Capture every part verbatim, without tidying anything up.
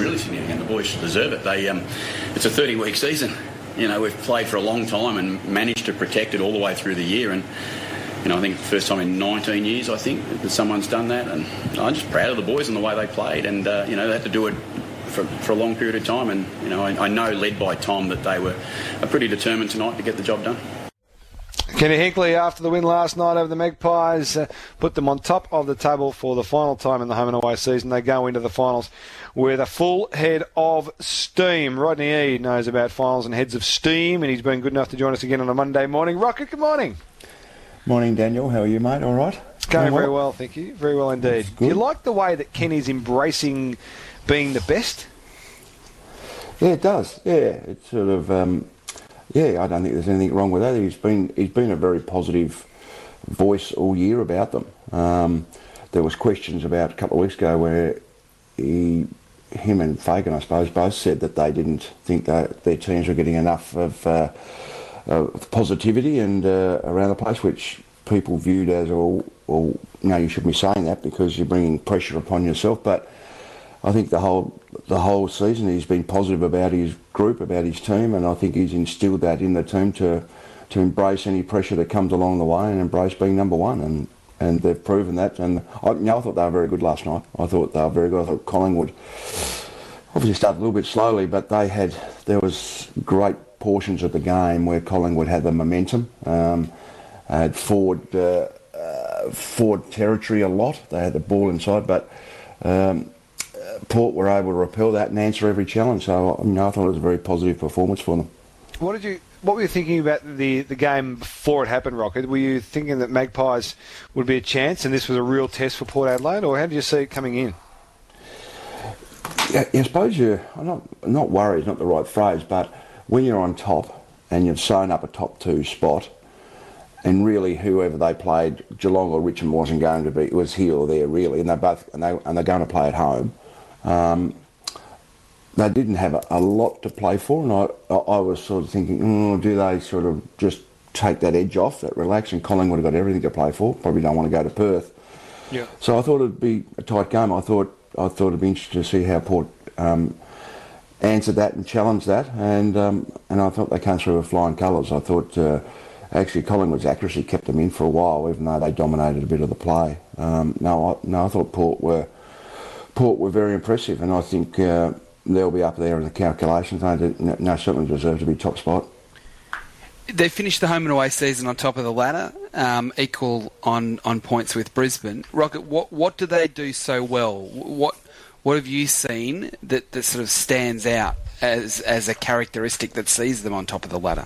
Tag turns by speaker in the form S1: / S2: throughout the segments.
S1: really significant. The boys deserve it. They, um, it's a thirty-week season. You know, we've played for a long time and managed to protect it all the way through the year. And, you know, I think the first time in nineteen years, I think, that someone's done that. And I'm just proud of the boys and the way they played. And, uh, you know, they had to do it for, for a long period of time. And, you know, I, I know, led by Tom, that they were are pretty determined tonight to get the job done.
S2: Kenny Hinkley, after the win last night over the Magpies, uh, put them on top of the table for the final time in the home and away season. They go into the finals with a full head of steam. Rodney E knows about finals and heads of steam, and he's been good enough to join us again on a Monday morning. Rocket, good morning.
S3: Morning, Daniel. How are you, mate? All right?
S2: Going very well, thank you. Very well indeed. Do you like the way that Kenny's embracing being the best?
S3: Yeah, it does. Yeah, it's sort of... Um, Yeah, I don't think there's anything wrong with that. He's been he's been a very positive voice all year about them. Um, there was questions about a couple of weeks ago where he, him and Fagan, I suppose, both said that they didn't think that their teams were getting enough of, uh, of positivity and uh, around the place, which people viewed as, well, well, no, you shouldn't be saying that because you're bringing pressure upon yourself. But I think the whole the whole season he's been positive about his group, about his team, and I think he's instilled that in the team to to embrace any pressure that comes along the way and embrace being number one. And, and they've proven that. And I, you know, I thought they were very good last night. I thought they were very good. I thought Collingwood obviously started a little bit slowly, but they had there was great portions of the game where Collingwood had the momentum. Um, had forward uh, uh, forward territory a lot. They had the ball inside, but. Um, Port were able to repel that and answer every challenge. So you know, I thought it was a very positive performance for them.
S2: What did you? What were you thinking about the, the game before it happened, Rocket? Were you thinking that Magpies would be a chance and this was a real test for Port Adelaide, or how did you see it coming in?
S3: Yeah, I suppose you're I'm not not worried. Is not the right phrase, but when you're on top and you've sewn up a top two spot, and really whoever they played, Geelong or Richmond wasn't going to be. It was here or there really, and they both and they and they're going to play at home. Um, they didn't have a, a lot to play for, and I, I, I was sort of thinking, oh, do they sort of just take that edge off, that relax, and Collingwood have got everything to play for, probably don't want to go to Perth.
S2: Yeah.
S3: So I thought it'd be a tight game. I thought I thought it'd be interesting to see how Port um, answered that and challenged that, and um, and I thought they came through with flying colours. I thought uh, actually Collingwood's accuracy kept them in for a while, even though they dominated a bit of the play. Um, no, I, no, I thought Port were. Port were very impressive, and I think uh, they'll be up there in the calculations. They no, certainly deserve to be top spot.
S4: They finished the home and away season on top of the ladder, um, equal on, on points with Brisbane. Rocket, what what do they do so well? What what have you seen that, that sort of stands out as as a characteristic that sees them on top of the ladder?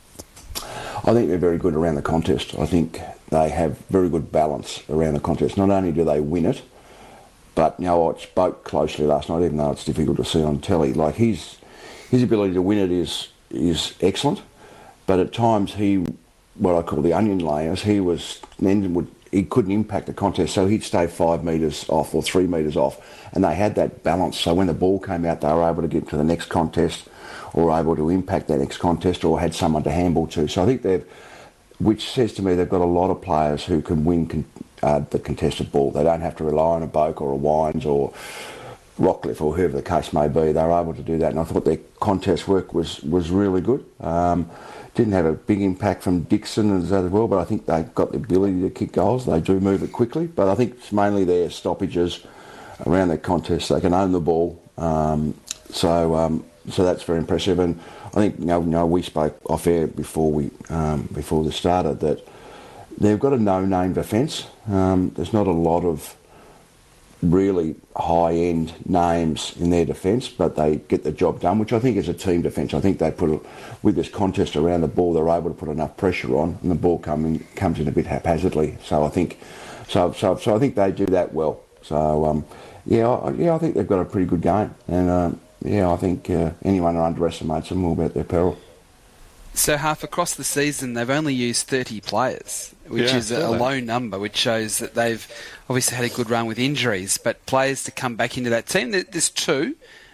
S3: I think they're very good around the contest. I think they have very good balance around the contest. Not only do they win it, but you know, I spoke closely last night, even though it's difficult to see on telly. Like his his ability to win it is is excellent, but at times he, what I call the onion layers, he was then would he couldn't impact the contest, so he'd stay five metres off or three metres off, and they had that balance. So when the ball came out, they were able to get to the next contest, or able to impact that next contest, or had someone to handball to. So I think they've, which says to me they've got a lot of players who can win. Con- Uh, the contested ball. They don't have to rely on a Boak or a Wines or Rockcliffe or whoever the case may be. They're able to do that, and I thought their contest work was, was really good. Um, didn't have a big impact from Dixon and that as well, but I think they've got the ability to kick goals. They do move it quickly, but I think it's mainly their stoppages around their contest. They can own the ball, um, so um, so that's very impressive. And I think you know, you know we spoke off air before we um, before this started that they've got a no-name defence. Um, there's not a lot of really high-end names in their defence, but they get the job done, which I think is a team defence. I think they put, a, with this contest around the ball, they're able to put enough pressure on, and the ball come in, comes in a bit haphazardly. So I think, so so so I think they do that well. So um, yeah, I, yeah, I think they've got a pretty good game, and um, yeah, I think uh, anyone who underestimates them will be at their peril.
S4: So half across the season, they've only used thirty players, which
S2: yeah,
S4: is a, a low number, which shows that they've obviously had a good run with injuries. But players to come back into that team, there's two.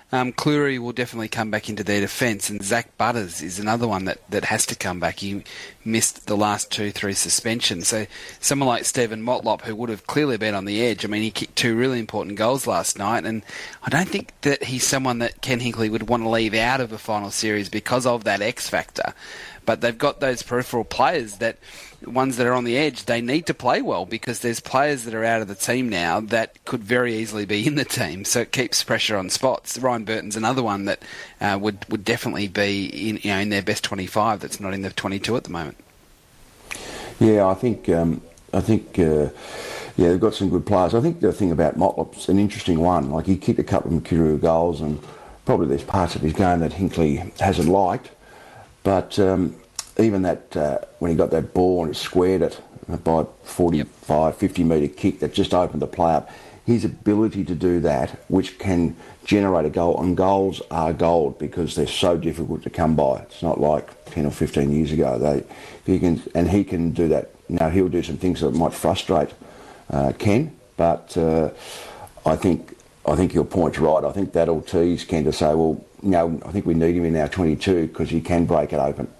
S4: Um, Cleary will definitely come back into their defence, and Zach Butters is another one that, that has to come back. He missed the last two through suspension. So someone like Stephen Motlop, who would have clearly been on the edge, I mean, he kicked two really important goals last night, and I don't think that he's someone that Ken Hinkley would want to leave out of a final series because of that X factor. But they've got those peripheral players that, ones that are on the edge, they need to play well because there's players that are out of the team now that could very easily be in the team. So it keeps pressure on spots. Ryan Burton's another one that uh, would would definitely be in you know in their best twenty-five. That's not in the twenty-two at the moment.
S3: Yeah, I think um, I think uh, yeah they've got some good players. I think the thing about Motlop's an interesting one. Like he kicked a couple of Mercury goals, and probably there's parts of his game that Hinkley hasn't liked. But um, even that, uh, when he got that ball and he squared it by forty-five, fifty metre kick that just opened the play up, his ability to do that, which can generate a goal, and goals are gold because they're so difficult to come by. It's not like ten or fifteen years ago. They, he can, and he can do that. Now, he'll do some things that might frustrate uh, Ken, but uh, I think I think your point's right. I think that'll tease Ken to say, well, you know, I think we need him in our twenty-two because he can break it open.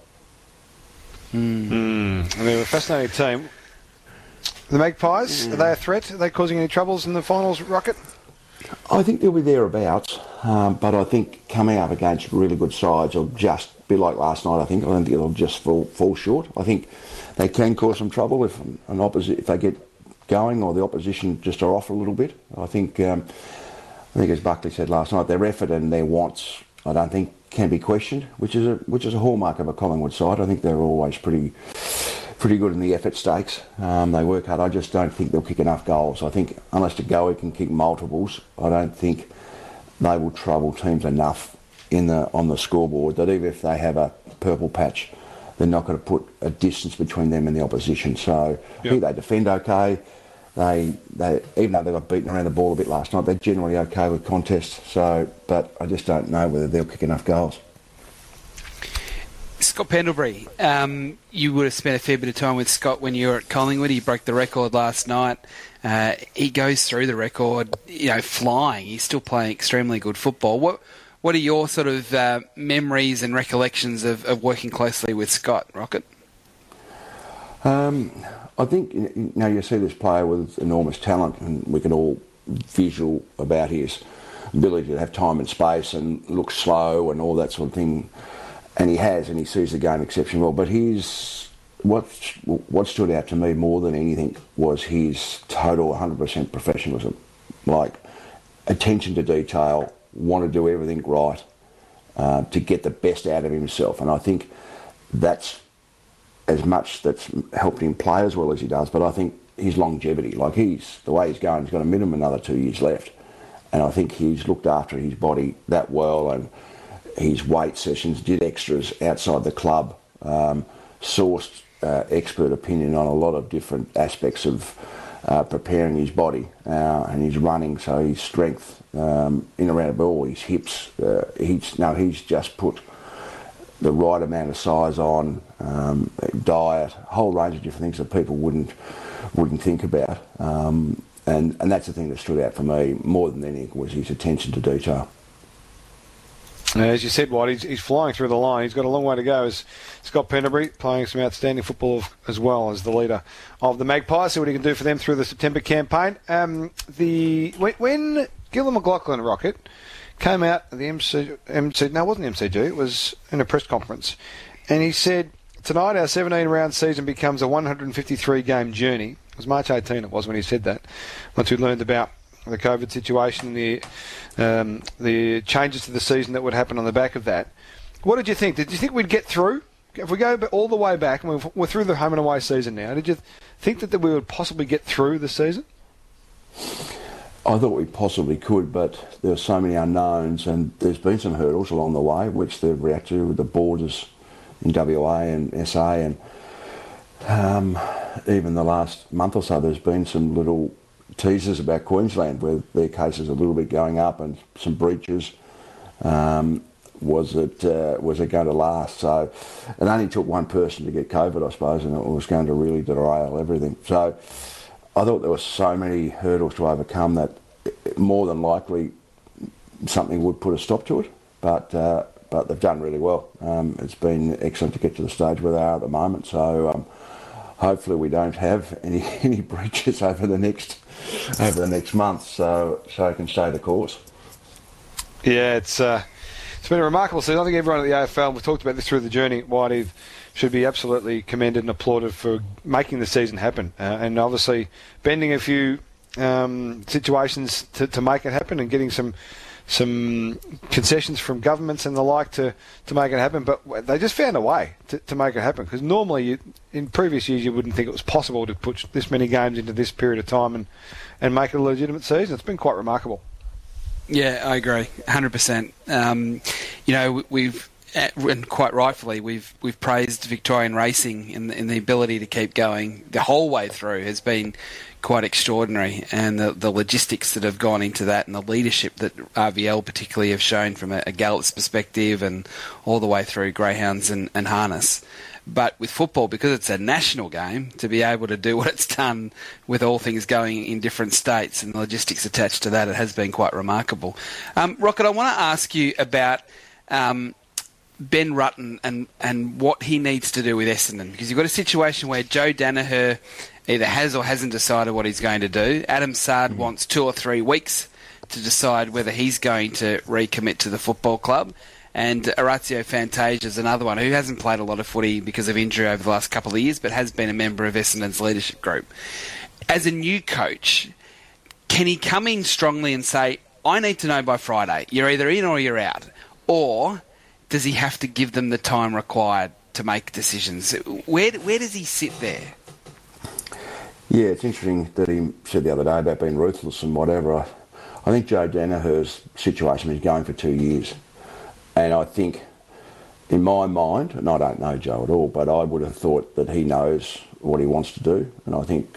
S2: Mm. Mm. And they're a fascinating team. The Magpies, mm. are they a threat? Are they causing any troubles in the finals, Rocket?
S3: I think they'll be thereabouts, um, but I think coming up against really good sides will just be like last night, I think. I don't think it'll just fall, fall short. I think they can cause some trouble if an opposi- if they get going or the opposition just are off a little bit. I think, um, I think as Buckley said last night, their effort and their wants, I don't think can be questioned, which is a which is a hallmark of a Collingwood side. I think they're always pretty pretty good in the effort stakes. Um, they work hard. I just don't think they'll kick enough goals. I think unless DeGoey can kick multiples, I don't think they will trouble teams enough in the on the scoreboard that even if they have a purple patch, they're not going to put a distance between them and the opposition. So yep. I think they defend okay. They, they, even though they got beaten around the ball a bit last night, they're generally okay with contests. So, but I just don't know whether they'll kick enough goals.
S4: Scott Pendlebury, um, you would have spent a fair bit of time with Scott when you were at Collingwood. He broke the record last night. Uh, he goes through the record, you know, flying. He's still playing extremely good football. What What are your sort of uh, memories and recollections of, of working closely with Scott, Rocket?
S3: Um. I think, you know, you see this player with enormous talent, and we can all visual about his ability to have time and space and look slow and all that sort of thing. And he has, and he sees the game exceptionally well. But his, what, what stood out to me more than anything was his total one hundred percent professionalism. Like, attention to detail, want to do everything right, uh, to get the best out of himself. And I think that's as much that's helped him play as well as he does, but I think his longevity, like he's, the way he's going, he's got a minimum another two years left. And I think he's looked after his body that well, and his weight sessions, did extras outside the club, um, sourced uh, expert opinion on a lot of different aspects of uh, preparing his body uh, and his running, so his strength um, in and around the ball, his hips. Uh, he's, no, he's just put the right amount of size on, um, diet, a whole range of different things that people wouldn't wouldn't think about. Um, and, and that's the thing that stood out for me more than anything was his attention to detail.
S2: As you said, White, he's, he's flying through the line. He's got a long way to go. As Scott Pendlebury playing some outstanding football as well as the leader of the Magpies. See what he can do for them through the September campaign. Um, the when, when Gillon McLachlan, Rocket, came out at the M C, M C, no, it wasn't M C G, it was in a press conference, and he said, tonight our seventeen-round season becomes a one hundred fifty-three game journey. It was March eighteenth, it was when he said that, once we learned about the COVID situation, the um, the changes to the season that would happen on the back of that. What did you think? Did you think we'd get through? If we go all the way back, and we're through the home and away season now, did you think that we would possibly get through the season?
S3: I thought we possibly could, but there were so many unknowns, and there's been some hurdles along the way, which they've reacted to with the borders in W A and S A, and um, even the last month or so, there's been some little teasers about Queensland where their cases are a little bit going up and some breaches. Um, was it uh, was it going to last? So it only took one person to get COVID, I suppose, and it was going to really derail everything. So I thought there were so many hurdles to overcome that more than likely something would put a stop to it. But uh, but they've done really well. Um, it's been excellent to get to the stage where they are at the moment. So um, hopefully we don't have any any breaches over the next over the next month. So so it can stay the course.
S2: Yeah, it's uh, it's been a remarkable season. I think everyone at the A F L, we've talked about this through the journey, Whitey, should be absolutely commended and applauded for making the season happen, uh, and obviously bending a few um, situations to, to make it happen, and getting some some concessions from governments and the like to, to make it happen. But they just found a way to, to make it happen, because normally you, in previous years you wouldn't think it was possible to put this many games into this period of time and, and make it a legitimate season. It's been quite remarkable.
S4: Yeah, I agree, one hundred percent. Um, you know, we've, and quite rightfully, we've we've praised Victorian racing in the, in the ability to keep going the whole way through has been quite extraordinary, and the, the logistics that have gone into that, and the leadership that R V L particularly have shown from a, a Gallops perspective, and all the way through greyhounds and, and harness. But with football, because it's a national game, to be able to do what it's done with all things going in different states and the logistics attached to that, it has been quite remarkable. Um, Rocket, I want to ask you about um, Ben Rutten and, and what he needs to do with Essendon, because you've got a situation where Joe Danaher either has or hasn't decided what he's going to do. Adam Sard mm-hmm. wants two or three weeks to decide whether he's going to recommit to the football club. And Orazio Fantasia is another one who hasn't played a lot of footy because of injury over the last couple of years, but has been a member of Essendon's leadership group. As a new coach, can he come in strongly and say, I need to know by Friday, you're either in or you're out? Or does he have to give them the time required to make decisions? Where, where does he sit there?
S3: Yeah, it's interesting that he said the other day about being ruthless and whatever. I, I think Joe Danaher's situation is going for two years. And I think, in my mind, and I don't know Joe at all, but I would have thought that he knows what he wants to do. And I think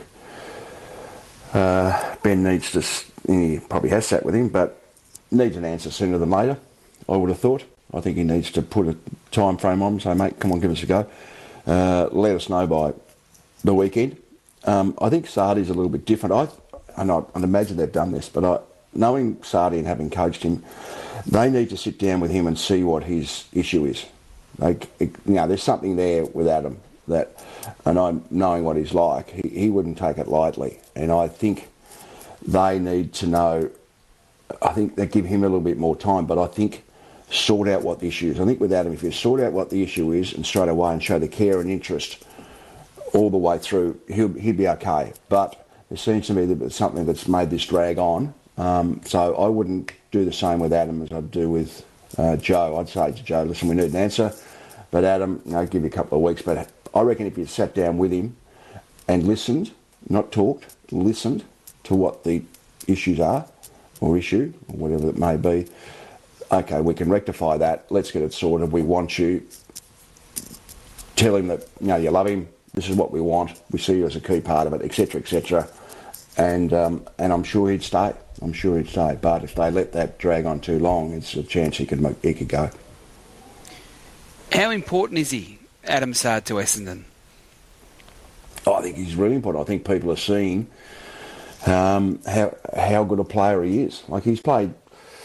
S3: uh, Ben needs to, he probably has sat with him, but needs an answer sooner than later, I would have thought. I think he needs to put a time frame on and say, mate, come on, give us a go. Uh, let us know by the weekend. Um, I think Sardi's a little bit different. I, and I, I'd imagine they've done this, but I, knowing Sardi and having coached him, they need to sit down with him and see what his issue is. Like, it, you know, there's something there with Adam that, and I'm knowing what he's like, he, he wouldn't take it lightly. And I think they need to know, I think they give him a little bit more time, but I think sort out what the issue is. I think with Adam, if you sort out what the issue is and straight away and show the care and interest all the way through, he'll, he'll be okay. But it seems to me that it's something that's made this drag on. Um, so I wouldn't do the same with Adam as I'd do with uh, Joe. I'd say to Joe, listen, we need an answer. But Adam, you know, give you a couple of weeks. But I reckon if you sat down with him and listened, not talked, listened to what the issues are, or issue, or whatever it may be, okay, we can rectify that. Let's get it sorted. We want you. Tell him that, you know, you love him. This is what we want. We see you as a key part of it, et cetera, et cetera. And, um, and I'm sure he'd stay. I'm sure he'd stay, but if they let that drag on too long, it's a chance he could make, he could go.
S4: How important is he, Adam Sard, to Essendon?
S3: Oh, I think he's really important. I think people are seeing um, how how good a player he is. Like, he's played,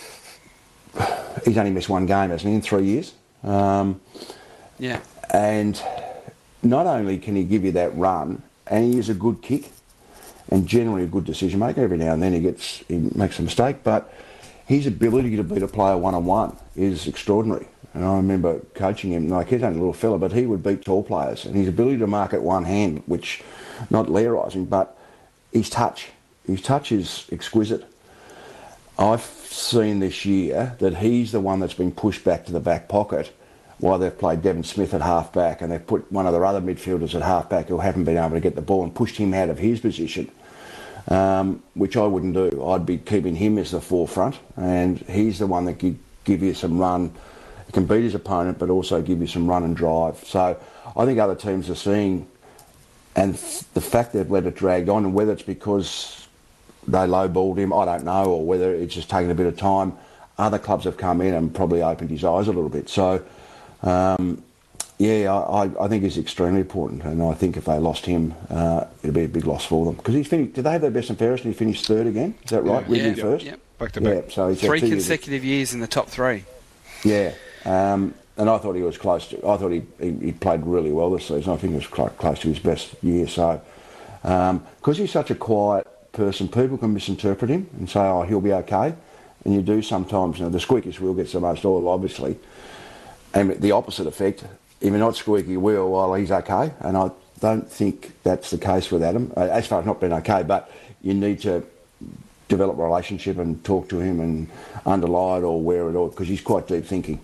S3: he's only missed one game, hasn't he, in three years? Um,
S4: yeah.
S3: And not only can he give you that run, and he is a good kick, and generally a good decision maker. Every now and then he gets he makes a mistake, but his ability to beat a player one-on-one is extraordinary. And I remember coaching him, like, he's only a little fella, but he would beat tall players. And his ability to mark at one hand, which, not lairising, but his touch. His touch is exquisite. I've seen this year that he's the one that's been pushed back to the back pocket while they've played Devon Smith at half-back, and they've put one of their other midfielders at half-back who haven't been able to get the ball and pushed him out of his position, um, which I wouldn't do. I'd be keeping him as the forefront, and he's the one that could give you some run. He can beat his opponent, but also give you some run and drive. So I think other teams are seeing, and the fact they've let it drag on, and whether it's because they lowballed him, I don't know, or whether it's just taken a bit of time, other clubs have come in and probably opened his eyes a little bit. So Um, yeah, I, I think he's extremely important, and I think if they lost him, uh, it'd be a big loss for them. Because he's finished. Did they have their best and fairest, and he finished third again? Is that right?
S4: Yeah,
S3: Ridley
S4: yeah,
S3: first.
S4: Yep.
S2: back to back.
S3: Yeah, so he's
S4: Three consecutive years in the top three.
S3: Yeah, um, and I thought he was close to. I thought he, he, he played really well this season. I think it was quite close to his best year. So, because um, he's such a quiet person, people can misinterpret him and say, "Oh, he'll be okay," and you do sometimes. You know, the squeakiest wheel gets the most oil, obviously, and the opposite effect. If you're not squeaky wheel, well, he's okay, and I don't think that's the case with Adam. As far as not being okay, but you need to develop a relationship and talk to him and underlie it or wear it all, because he's quite deep thinking.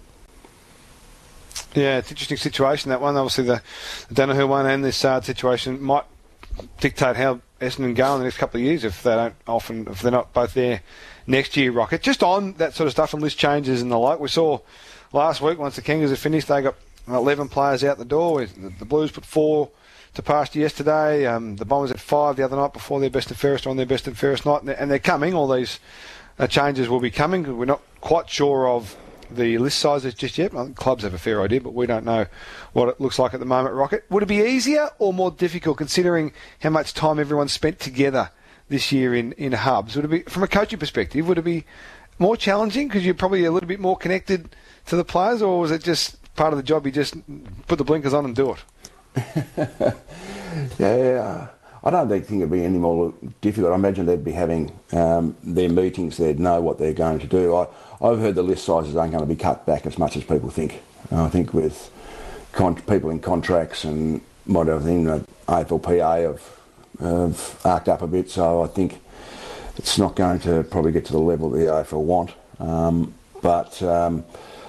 S2: Yeah, it's an interesting situation, that one. Obviously, the, the Danaher one and this Sard situation might dictate how Essendon go in the next couple of years if they don't often, if they're not both there next year, Rocket. Just on that sort of stuff and list changes and the like, we saw last week, once the Kangaroos had finished, they got eleven players out the door. The, the Blues put four to pasture yesterday. Um, the Bombers had five the other night before their best and fairest on their best and fairest night. And they're, and they're coming. All these uh, changes will be coming. We're not quite sure of the list sizes just yet. I think clubs have a fair idea, but we don't know what it looks like at the moment, Rocket. Would it be easier or more difficult, considering how much time everyone spent together this year in, in hubs? Would it be, from a coaching perspective, would it be more challenging because you're probably a little bit more connected to the players, or was it just part of the job, you just put the blinkers on and do it?
S3: Yeah, I don't think it'd be any more difficult. I imagine they'd be having um, their meetings, they'd know what they're going to do. I, I've heard the list sizes aren't going to be cut back as much as people think. I think with con- people in contracts and whatever thing, the A F L P A have, have arced up a bit, so I think it's not going to probably get to the level the A F L want. Um, but um,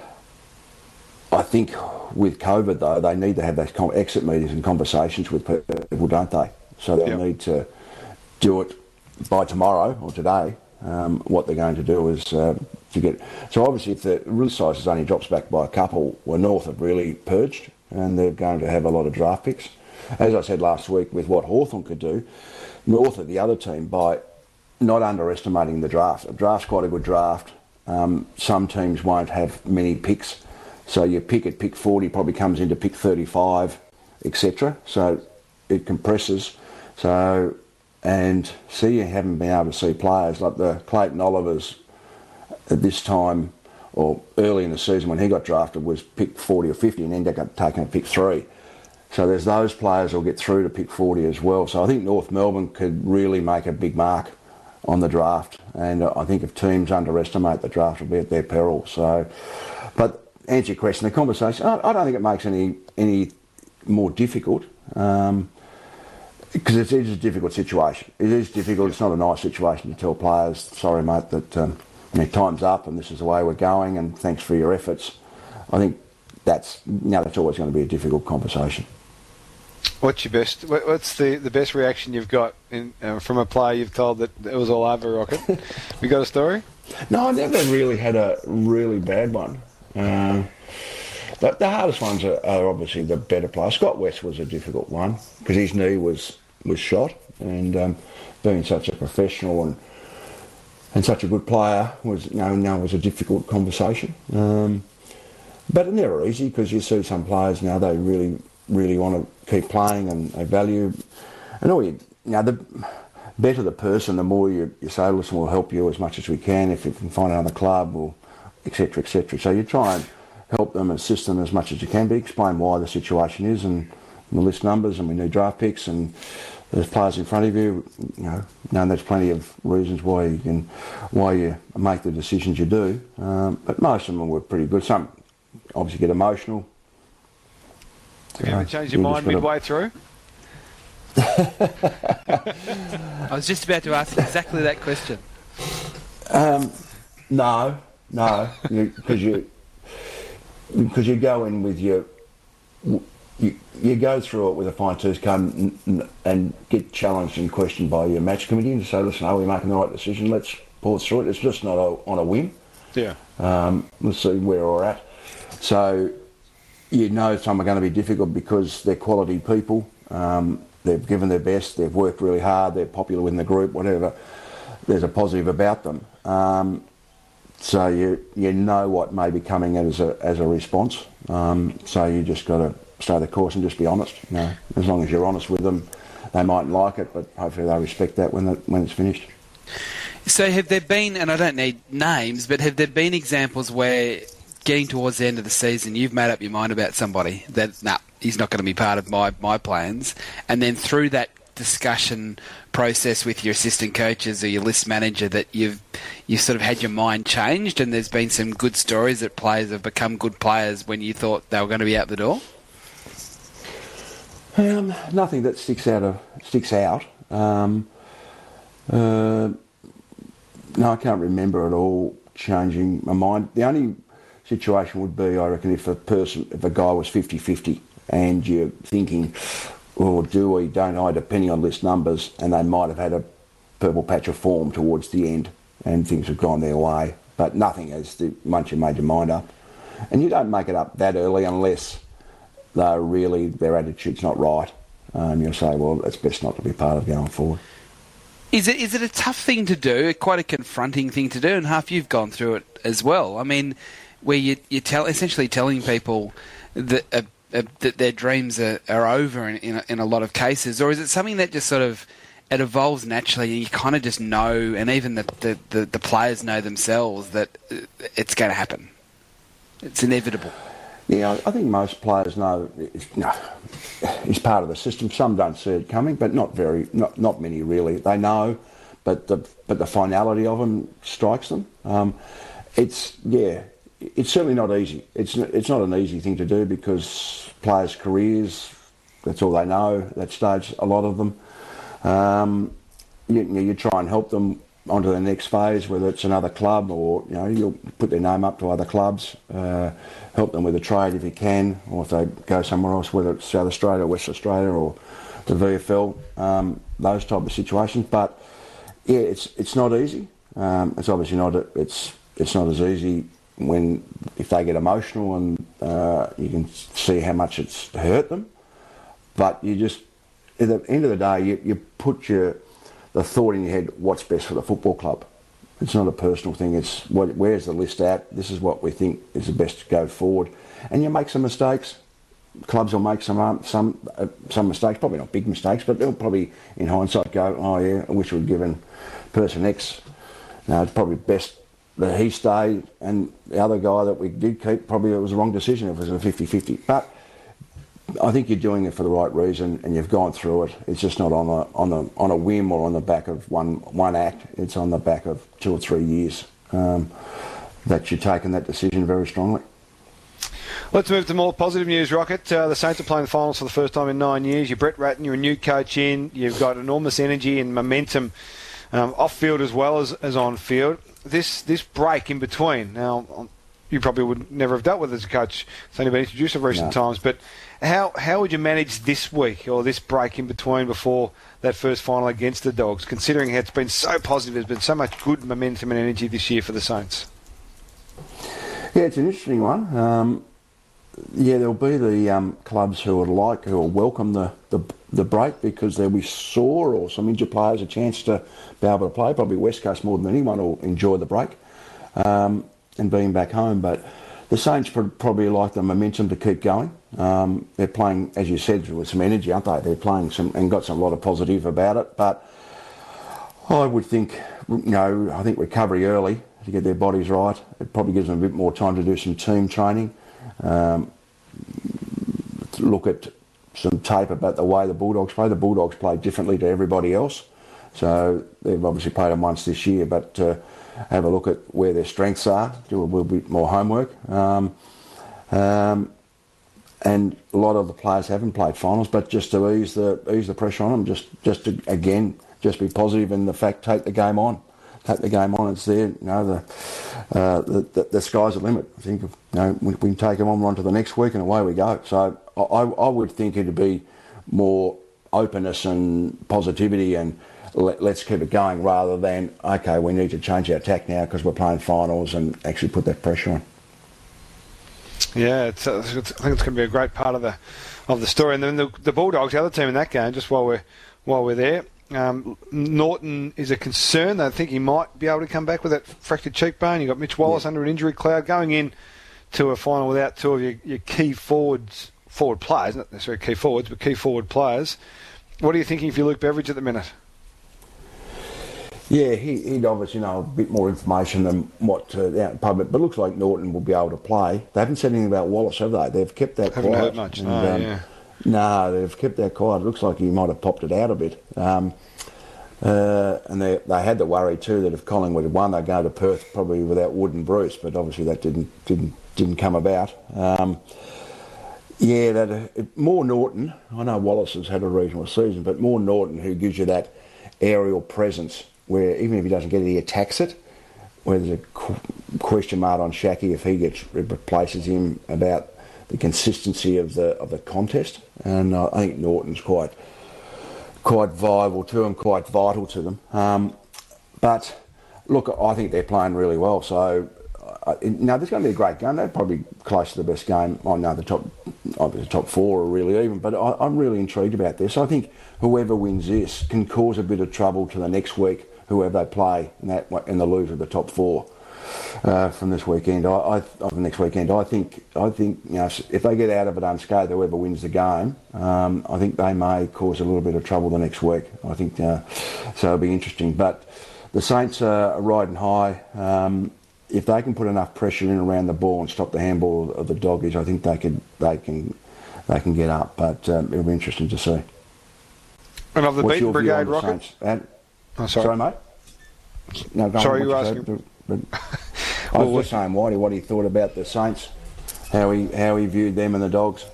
S3: I think with COVID, though, they need to have those exit meetings and conversations with people, don't they? So they'll yep. need to do it by tomorrow or today. Um, what they're going to do is uh, to get... So obviously if the list size only drops back by a couple, well, North have really purged and they're going to have a lot of draft picks. As I said last week, with what Hawthorn could do, North are the other team by not underestimating the draft. The draft's quite a good draft. Um, some teams won't have many picks. So your pick at pick forty probably comes into pick thirty-five, et cetera. So it compresses. So, and see, you haven't been able to see players like the Clayton Olivers at this time, or early in the season when he got drafted, was pick forty or fifty and ended up taking a pick three. So there's those players who'll get through to pick forty as well. So I think North Melbourne could really make a big mark on the draft. And I think if teams underestimate the draft, it'll be at their peril. So, but answer your question, the conversation, I, I don't think it makes any any more difficult, um, because it is a difficult situation. It is difficult. It's not a nice situation to tell players, sorry mate, that um, you know, time's up and this is the way we're going and thanks for your efforts. I think that's, you know, that's always going to be a difficult conversation.
S2: What's your best? What's the, the best reaction you've got in, uh, from a player you've told that it was all over, Rocket? You got a story?
S3: No, I never really had a really bad one. Um, but the hardest ones are, are obviously the better players. Scott West was a difficult one because his knee was, was shot, and um, being such a professional and and such a good player was, you know, now was a difficult conversation. Um, but it's never easy because you see some players now, they really really want to keep playing and they value, and all you, you know, the better the person, the more you, you say, listen, we'll help you as much as we can if you can find another club, or et cetera, et cetera. So you try and help them, assist them as much as you can, but explain why the situation is, and the list numbers, and we need draft picks, and there's players in front of you. You know, and there's plenty of reasons why you can, why you make the decisions you do. Um, but most of them were pretty good. Some obviously get emotional.
S2: Have you ever changed your mind midway through?
S4: I was just about to ask exactly that question.
S3: Um, no, no, because you because you go in with your you, you go through it with a fine tooth comb and, and get challenged and questioned by your match committee and say, listen, are we making the right decision? Let's pause through it. It's just not a, on a whim.
S2: Yeah.
S3: Um, let's see where we're at. So you know some are going to be difficult because they're quality people. Um, they've given their best. They've worked really hard. They're popular within the group. Whatever. There's a positive about them. Um, so you you know what may be coming as a as a response. Um, so you just got to stay the course and just be honest. You know, as long as you're honest with them, they mightn't like it, but hopefully they respect that when the, when it's finished.
S4: So have there been, and I don't need names, but have there been examples where getting towards the end of the season, you've made up your mind about somebody that, nah, he's not going to be part of my, my plans, and then through that discussion process with your assistant coaches or your list manager that you've you've sort of had your mind changed, and there's been some good stories that players have become good players when you thought they were going to be out the door?
S3: Um, nothing that sticks out. Of, sticks out. Um, uh, no, I can't remember at all changing my mind. The only situation would be, I reckon, if a person, if a guy was fifty-fifty and you're thinking, or do we, don't I, depending on list numbers, and they might have had a purple patch of form towards the end and things have gone their way, but nothing as the, once you made your mind up. And you don't make it up that early unless they're really, their attitude's not right. Um, you'll say, well, it's best not to be part of going forward.
S4: Is it is it a tough thing to do, quite a confronting thing to do, and half you've gone through it as well? I mean, where you, you tell essentially telling people that uh, uh, that their dreams are, are over in, in, a, in a lot of cases, or is it something that just sort of, it evolves naturally and you kind of just know, and even the, the, the, the players know themselves that it's going to happen? It's inevitable.
S3: Yeah, I think most players know it's, no, it's part of the system. Some don't see it coming, but not very, not not many really. They know, but the but the finality of them strikes them. Um, it's yeah, it's certainly not easy. It's it's not an easy thing to do because players' careers, that's all they know at that stage. A lot of them, um, you, you try and help them onto the next phase, whether it's another club or, you know, you'll put their name up to other clubs, uh, help them with a trade if you can, or if they go somewhere else, whether it's South Australia, West Australia or the V F L, um, those type of situations. But yeah, it's it's not easy. Um, it's obviously not, it's it's not as easy when, if they get emotional and uh, you can see how much it's hurt them. But you just, at the end of the day, you, you put your the thought in your head, what's best for the football club. It's not a personal thing, it's what, where's the list at, this is what we think is the best to go forward. And you make some mistakes, clubs will make some um, some uh, some mistakes, probably not big mistakes, but they'll probably in hindsight go, oh yeah, I wish we'd given person X, no, it's probably best that he stay, and the other guy that we did keep, probably it was the wrong decision if it was a fifty-fifty. But I think you're doing it for the right reason, and you've gone through it. It's just not on a on a on a whim or on the back of one one act. It's on the back of two or three years um, that you've taken that decision very strongly.
S2: Let's move to more positive news, Rocket. Uh, the Saints are playing the finals for the first time in nine years. You're Brett Ratton, you're a new coach in. You've got enormous energy and momentum um, off field as well as, as on field. This this break in between. Now, you probably would never have dealt with as a coach. It's only been introduced in recent no. times, but How how would you manage this week or this break in between before that first final against the Dogs, considering how it's been so positive, there's been so much good momentum and energy this year for the Saints?
S3: Yeah, it's an interesting one. Um, yeah, there'll be the um, clubs who would like, who will welcome the, the, the break because they'll be sore or some injured players a chance to be able to play. Probably West Coast more than anyone will enjoy the break um, and being back home. But the Saints probably like the momentum to keep going. Um, they're playing, as you said, with some energy, aren't they? They're playing some and got some a lot of positive about it. But I would think, you know, I think recovery early to get their bodies right. It probably gives them a bit more time to do some team training, um, to look at some tape about the way the Bulldogs play. The Bulldogs play differently to everybody else. So they've obviously played them once this year, but uh, have a look at where their strengths are, do a little bit more homework. Um, um, and a lot of the players haven't played finals, but just to ease the ease the pressure on them, just just to, again, just be positive in the fact, take the game on. Take the game on, it's there, you know, the, uh, the, the, the sky's the limit. I think, you know, we, we can take them on, we're on to the next week and away we go. So I, I would think it'd be more openness and positivity and let, let's keep it going rather than, okay, we need to change our tack now because we're playing finals and actually put that pressure on.
S2: Yeah, it's, uh, it's, I think it's going to be a great part of the of the story. And then the, the Bulldogs, the other team in that game, just while we're while we're there, um, Norton is a concern. I think he might be able to come back with that fractured cheekbone. You've got Mitch Wallace yeah. under an injury cloud going in to a final without two of your, your key forwards, forward players, not necessarily key forwards, but key forward players. What are you thinking for Luke Beveridge at the minute?
S3: Yeah, he, he'd obviously know a bit more information than what uh, the out public, but it looks like Norton will be able to play. They haven't said anything about Wallace, have they? They've kept that
S2: Haven't
S3: quiet.
S2: heard much,
S3: and,
S2: no,
S3: um,
S2: yeah.
S3: No, they've kept that quiet. It looks like he might have popped it out a bit. Um, uh, and they they had the worry too that if Collingwood had won, they'd go to Perth probably without Wood and Bruce, but obviously that didn't didn't didn't come about. Um, yeah, that uh, more Norton. I know Wallace has had a reasonable season, but more Norton who gives you that aerial presence where even if he doesn't get it, he attacks it. Where there's a qu- question mark on Shaki if he gets replaces him about the consistency of the of the contest, and uh, I think Norton's quite quite viable to them, quite vital to them. Um, but look, I think they're playing really well. So uh, now there's going to be a great game. They're probably close to the best game. I know the top, obviously the top four are really even, but I, I'm really intrigued about this. I think whoever wins this can cause a bit of trouble to the next week, whoever they play in that in the loser of the top four. Uh, from this weekend, I, I of the next weekend, I think, I think, you know, if they get out of it unscathed, whoever wins the game, um, I think they may cause a little bit of trouble the next week. I think uh, so. It'll be interesting. But the Saints are riding high. Um, if they can put enough pressure in around the ball and stop the handball of the Doggies, I think they could, they can, they can get up. But um, it'll be interesting to see.
S2: And of the
S3: What's
S2: beaten
S3: your view
S2: brigade,
S3: on the
S2: Rocket?
S3: Saints? And,
S2: Oh, sorry.
S3: sorry, mate. No, go
S2: Sorry,
S3: on,
S2: you
S3: what
S2: asking?
S3: said, but, but I was just saying, Whitey, what he thought about the Saints, how he how he viewed them and the Dogs.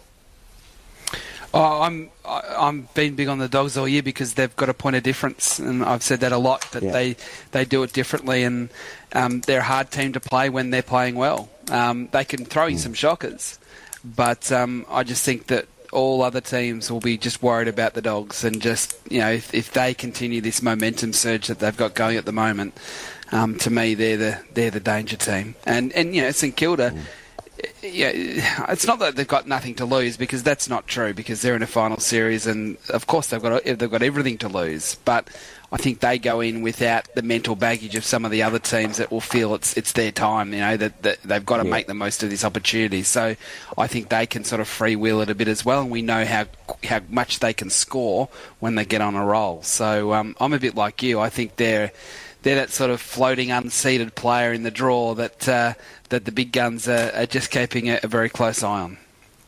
S4: Oh, I'm I- I'm been big on the Dogs all year because they've got a point of difference, and I've said that a lot. That
S3: Yeah.
S4: they they do it differently, and um, they're a hard team to play when they're playing well. Um, they can throw you some shockers, but um, I just think that all other teams will be just worried about the Dogs, and just, you know, if, if they continue this momentum surge that they've got going at the moment, um, to me they're the they're the danger team. And and you know, St Kilda. Mm. Yeah, it's not that they've got nothing to lose, because that's not true, because they're in a final series and of course they've got they've got everything to lose, but I think they go in without the mental baggage of some of the other teams that will feel it's it's their time, you know, that, that they've got to yeah. make the most of this opportunity. So I think they can sort of freewheel it a bit as well, and we know how how much they can score when they get on a roll. So um, I'm a bit like you. I think they're they're that sort of floating unseeded player in the draw that uh, that the big guns are, are just keeping a, a very close eye on.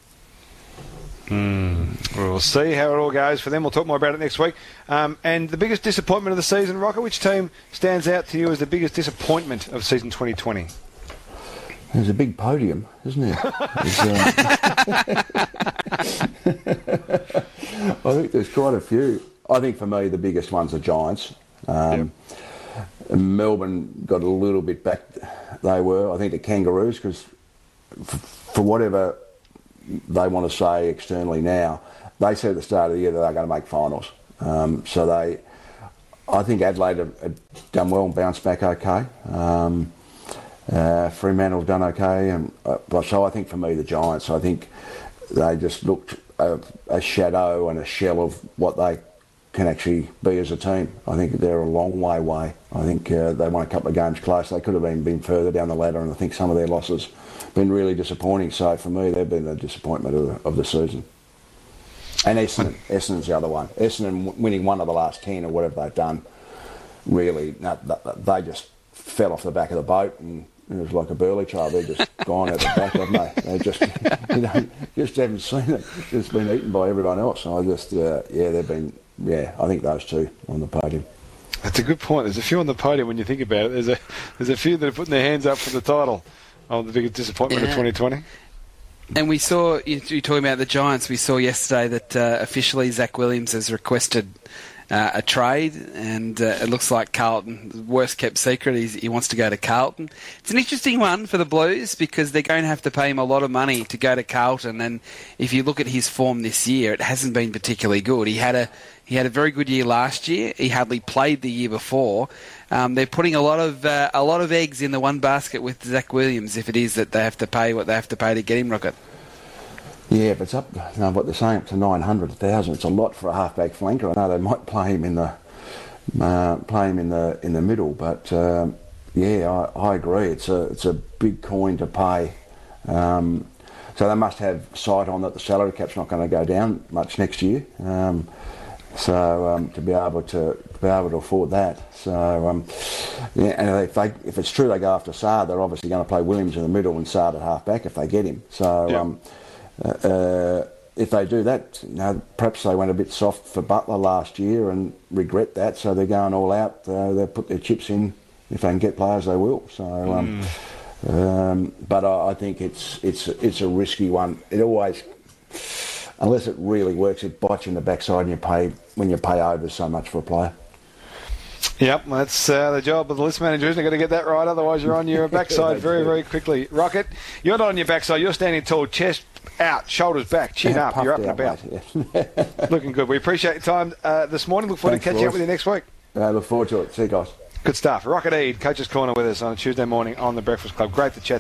S2: Mm. We'll see how it all goes for them. We'll talk more about it next week. Um, and the biggest disappointment of the season, Rocket, which team stands out to you as the biggest disappointment of season twenty twenty?
S3: There's a big podium, isn't there? uh... I think there's quite a few. I think for me the biggest one's the Giants. Um, yep. Melbourne got a little bit back. They were, I think, the Kangaroos, because f- for whatever they want to say externally now, they said at the start of the year that they're going to make finals. Um, so they, I think Adelaide have, have done well and bounced back okay. Um, uh, Fremantle's done okay, and uh, so I think for me the Giants, I think they just looked a, a shadow and a shell of what they can actually be as a team. I think they're a long way away. I think uh, they won a couple of games close. They could have been, been further down the ladder, and I think some of their losses have been really disappointing. So for me, they've been a disappointment of the, of the season. And Essendon, Essendon's the other one. Essendon winning one of the last ten or whatever they've done, really, no, they just fell off the back of the boat, and it was like a burley child. They're just gone out the back, haven't they? They just, you know, just haven't seen it. It's been eaten by everyone else. I just, uh, yeah, they've been. Yeah, I think those two on the podium.
S2: That's a good point. There's a few on the podium when you think about it. There's a there's a few that are putting their hands up for the title of the biggest disappointment yeah. of twenty twenty.
S4: And we saw, you're talking about the Giants, we saw yesterday that uh, officially Zach Williams has requested uh, a trade, and uh, it looks like Carlton, worst kept secret, he's, he wants to go to Carlton. It's an interesting one for the Blues, because they're going to have to pay him a lot of money to go to Carlton, and if you look at his form this year, it hasn't been particularly good. He had a He had a very good year last year. He hardly played the year before. Um, they're putting a lot of uh, a lot of eggs in the one basket with Zach Williams, if it is that they have to pay what they have to pay to get him, Rocket.
S3: Yeah, if it's up, you know, what they're saying, up to nine hundred thousand. It's a lot for a halfback flanker. I know they might play him in the uh, play him in the in the middle, but um, yeah, I, I agree. It's a it's a big coin to pay. Um, so they must have sight on that the salary cap's not going to go down much next year. Um, So um, to be able to, to be able to afford that, so um, yeah, and if they if it's true they go after Saad, they're obviously going to play Williams in the middle and Saad at half back if they get him. So
S2: Yep.
S3: um, uh, if they do that, you know, perhaps they went a bit soft for Butler last year and regret that. So they're going all out. Uh, they put their chips in. If they can get players, they will. So, um, mm. um, but I, I think it's it's it's a risky one. It always. Unless it really works, it bites you in the backside and you pay when you pay over so much for a player.
S2: Yep, that's uh, the job of the list manager, isn't it? Got to get that right, otherwise you're on your backside very, very quickly. Rocket, you're not on your backside. You're standing tall, chest out, shoulders back, chin
S3: Yeah,
S2: up. You're up and
S3: out,
S2: about.
S3: mate, yeah.
S2: Looking good. We appreciate your time uh, this morning. Look forward
S3: Thanks,
S2: to catching
S3: boys.
S2: up with you next week.
S3: I look forward to it. See you guys.
S2: Good stuff. Rocket Eade, Coach's Corner with us on a Tuesday morning on the Breakfast Club. Great to chat